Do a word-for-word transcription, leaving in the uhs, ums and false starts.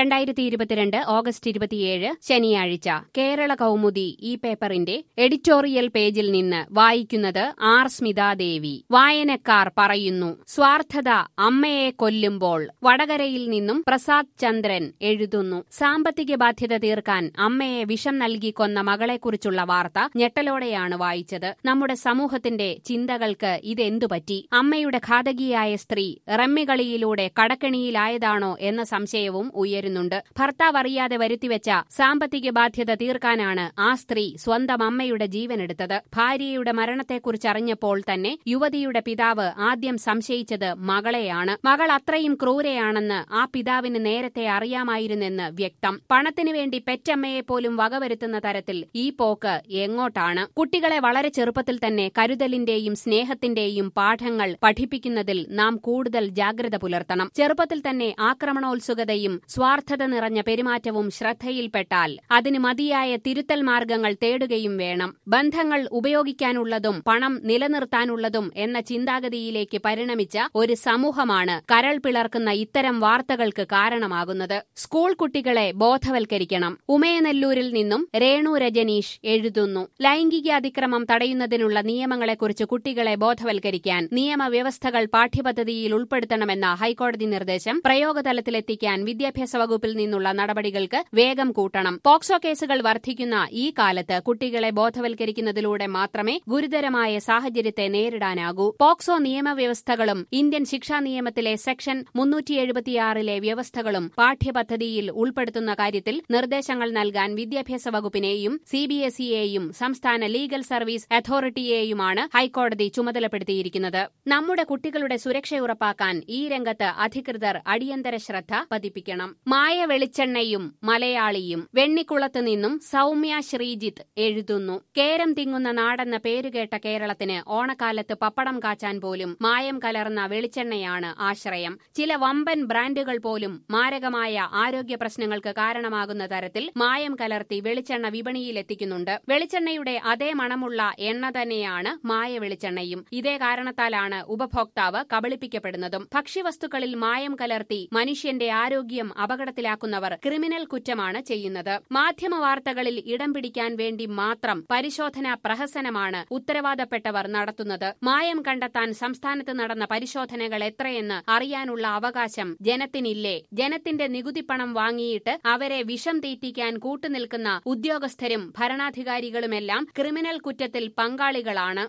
രണ്ടായിരത്തി ഇരുപത്തിരണ്ട് ഓഗസ്റ്റ് ഇരുപത്തിയേഴ് ശനിയാഴ്ച കേരള കൗമുദി ഈ പേപ്പറിന്റെ എഡിറ്റോറിയൽ പേജിൽ നിന്ന് വായിക്കുന്നത് ആർ സ്മിതാദേവി. വായനക്കാർ പറയുന്നു, സ്വാർത്ഥത അമ്മയെ കൊല്ലുമ്പോൾ. വടകരയിൽ നിന്നും പ്രസാദ് ചന്ദ്രൻ എഴുതുന്നു. സാമ്പത്തിക ബാധ്യത തീർക്കാൻ അമ്മയെ വിഷം നൽകി കൊന്ന മകളെക്കുറിച്ചുള്ള വാർത്ത ഞെട്ടലോടെയാണ് വായിച്ചത്. നമ്മുടെ സമൂഹത്തിന്റെ ചിന്തകൾക്ക് ഇതെന്തുപറ്റി? അമ്മയുടെ ഘാതകിയായ സ്ത്രീ റമ്മികളിയിലൂടെ കടക്കെണിയിലായതാണോ എന്ന സംശയവും ഉയരുന്നുണ്ട്. ഭർത്താവ് അറിയാതെ വരുത്തിവെച്ച സാമ്പത്തിക ബാധ്യത തീർക്കാനാണ് ആ സ്ത്രീ സ്വന്തം അമ്മയുടെ ജീവനെടുത്തത്. ഭാര്യയുടെ മരണത്തെക്കുറിച്ചറിഞ്ഞപ്പോൾ തന്നെ യുവതിയുടെ പിതാവ് ആദ്യം സംശയിച്ചത് മകളെയാണ്. മകൾ അത്രയും ക്രൂരയാണെന്ന് ആ പിതാവിന് നേരത്തെ അറിയാമായിരുന്നെന്ന് വ്യക്തം. പണത്തിനു വേണ്ടി പെറ്റമ്മയെപ്പോലും വകവരുത്തുന്ന തരത്തിൽ ഈ പോക്ക് എങ്ങോട്ടാണ്? കുട്ടികളെ വളരെ ചെറുപ്പത്തിൽ തന്നെ കരുതലിന്റെയും സ്നേഹത്തിന്റെയും പാഠങ്ങൾ പഠിപ്പിക്കുന്നതിൽ നാം കൂടുതൽ ജാഗ്രത പുലർത്തണം. ചെറുപ്പത്തിൽ തന്നെ ആക്രമണോത്സുകതയും സ്വാർത്ഥത നിറഞ്ഞ പെരുമാറ്റവും ശ്രദ്ധയിൽപ്പെട്ടാൽ അതിന് മതിയായ തിരുത്തൽ മാർഗങ്ങൾ തേടുകയും വേണം. ബന്ധങ്ങൾ ഉപയോഗിക്കാനുള്ളതും പണം നിലനിർത്താനുള്ളതും എന്ന ചിന്താഗതിയിലേക്ക് പരിണമിച്ച ഒരു സമൂഹമാണ് കരൾ പിളർക്കുന്ന ഇത്തരം വാർത്തകൾക്ക് കാരണമാകുന്നത്. സ്കൂൾ കുട്ടികളെ ബോധവൽക്കരിക്കണം. ഉമയനെല്ലൂരിൽ നിന്നും രേണു രജനീഷ് എഴുതുന്നു. ലൈംഗിക അതിക്രമം തടയുന്നതിനുള്ള നിയമങ്ങളെക്കുറിച്ച് കുട്ടികളെ ബോധവൽക്കരിക്കാൻ നിയമവ്യവസ്ഥകൾ പാഠ്യപദ്ധതിയിൽ ഉൾപ്പെടുത്തണമെന്ന ഹൈക്കോടതി നിർദ്ദേശം പ്രയോഗതലത്തിലെത്തിക്കാൻ വിദ്യാഭ്യാസ വകുപ്പിൽ നിന്നുള്ള നടപടികൾക്ക് വേഗം കൂട്ടണം. പോക്സോ കേസുകൾ വർദ്ധിക്കുന്ന ഈ കാലത്ത് കുട്ടികളെ ബോധവൽക്കരിക്കുന്നതിലൂടെ മാത്രമേ ഗുരുതരമായ സാഹചര്യത്തെ നേരിടാനാകൂ. പോക്സോ നിയമവ്യവസ്ഥകളും ഇന്ത്യൻ ശിക്ഷാ നിയമത്തിലെ സെക്ഷൻ മുന്നൂറ്റി എഴുപത്തിയാറിലെ വ്യവസ്ഥകളും പാഠ്യപദ്ധതിയിൽ ഉൾപ്പെടുത്തുന്ന കാര്യത്തിൽ നിർദ്ദേശങ്ങൾ നൽകാൻ വിദ്യാഭ്യാസ വകുപ്പിനെയും സി ബി എസ് ഇയെയും സംസ്ഥാന ലീഗൽ സർവീസ് അതോറിറ്റിയെയുമാണ് ഹൈക്കോടതി ചുമതലപ്പെടുത്തിയിരിക്കുന്നത്. നമ്മുടെ കുട്ടികളുടെ സുരക്ഷ ഉറപ്പാക്കാൻ ഈ രംഗത്ത് അധികൃതർ അടിയന്തര ശ്രദ്ധ പതിപ്പിക്കണം. മായ വെളിച്ചെണ്ണയും മലയാളിയും. വെണ്ണിക്കുളത്ത് നിന്നും സൗമ്യ ശ്രീജിത്ത് എഴുതുന്നു. കേരം തിങ്ങുന്ന നാടെന്ന പേരുകേട്ട കേരളത്തിന് ഓണക്കാലത്ത് പപ്പടം കാച്ചാൻ പോലും മായം കലർന്ന വെളിച്ചെണ്ണയാണ് ആശ്രയം. ചില വമ്പൻ ബ്രാൻഡുകൾ പോലും മാരകമായ ആരോഗ്യ പ്രശ്നങ്ങൾക്ക് കാരണമാകുന്ന തരത്തിൽ മായം കലർത്തി വെളിച്ചെണ്ണ വിപണിയിലെത്തിക്കുന്നുണ്ട്. വെളിച്ചെണ്ണയുടെ അതേ മണമുള്ള എണ്ണ തന്നെയാണ് മായ വെളിച്ചെണ്ണയും. ഇതേ കാരണത്താലാണ് ഉപഭോക്താവ് കബളിപ്പിക്കപ്പെടുന്നതും. ഭക്ഷ്യവസ്തുക്കളിൽ മായം കലർത്തി മനുഷ്യന്റെ ആരോഗ്യം അപകടത്തിലാക്കുന്നവർ ക്രിമിനൽ കുറ്റമാണ് ചെയ്യുന്നത്. മാധ്യമ വാർത്തകളിൽ ഇടം പിടിക്കാൻ വേണ്ടി മാത്രം പരിശോധനാ പ്രഹസനമാണ് ഉത്തരവാദപ്പെട്ടവർ നടത്തുന്നത്. മായം കണ്ടെത്താൻ സംസ്ഥാനത്ത് നടന്ന പരിശോധനകൾ എത്രയെന്ന് അറിയാനുള്ള അവകാശം ജനത്തിനില്ലേ? ജനത്തിന്റെ നികുതിപ്പണം വാങ്ങിയിട്ട് അവരെ വിഷം തീറ്റിക്കാൻ കൂട്ടുനിൽക്കുന്ന ഉദ്യോഗസ്ഥരും ഭരണാധികാരികളുമെല്ലാം ക്രിമിനൽ കുറ്റത്തിൽ പങ്കാളികളാണ്.